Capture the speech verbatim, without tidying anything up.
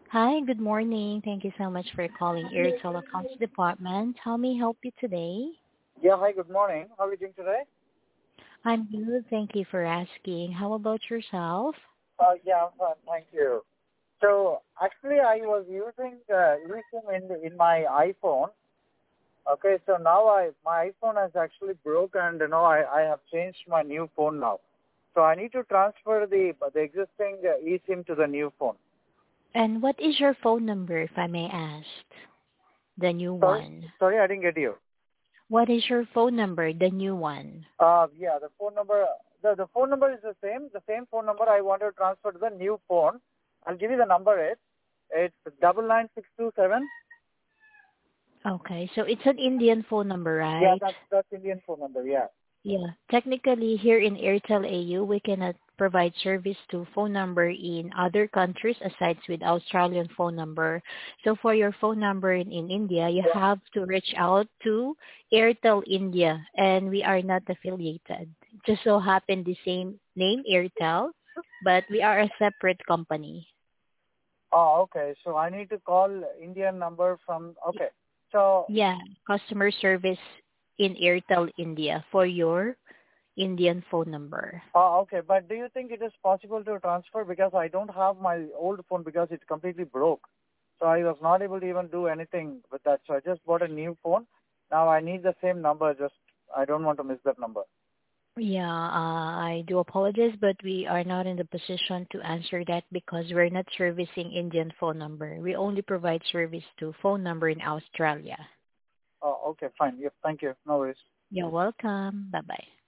Hi, good morning. Thank you so much for calling Airtel Accounts Department. How may I help you today? Yeah, hi, good morning. How are you doing today? I'm good. Thank you for asking. How about yourself? Uh, yeah, I'm fine, thank you. So actually, I was using uh, eSIM in in my iPhone. Okay, so now I my iPhone has actually broke, and you know I I have changed my new phone now. So I need to transfer the the existing uh, eSIM to the new phone. And what is your phone number, if I may ask? The new Sorry, one. sorry, I didn't get you. What is your phone number, the new one? Uh, yeah, the phone number the the phone number is the same. The same phone number I want to transfer to the new phone. I'll give you the number. It's it's double nine six two seven. Okay, so it's an Indian phone number, Yeah, right? that's that's Indian phone number. Yeah. Yeah. Technically, here in Airtel A U, we cannot provide service to phone number in other countries aside with Australian phone number. So for your phone number in, in India, you Yeah. have to reach out to Airtel India, and we are not affiliated. Just so happen the same name, Airtel, but we are a separate company. Oh, okay. So I need to call Indian number from. Okay. So Yeah, customer service in Airtel India for your Indian phone number. oh, okay. But do you think it is possible to transfer because I don't have my old phone because it completely broke. So I was not able to even do anything with that. So I just bought a new phone. Now I need the same number. Just I don't want to miss that number. Yeah, uh, I do apologize, but we are not in the position to answer that because we're not servicing Indian phone number. We only provide service to phone number in Australia. Oh, okay. Fine. Yep. Thank you. No worries. You're welcome. Bye-bye.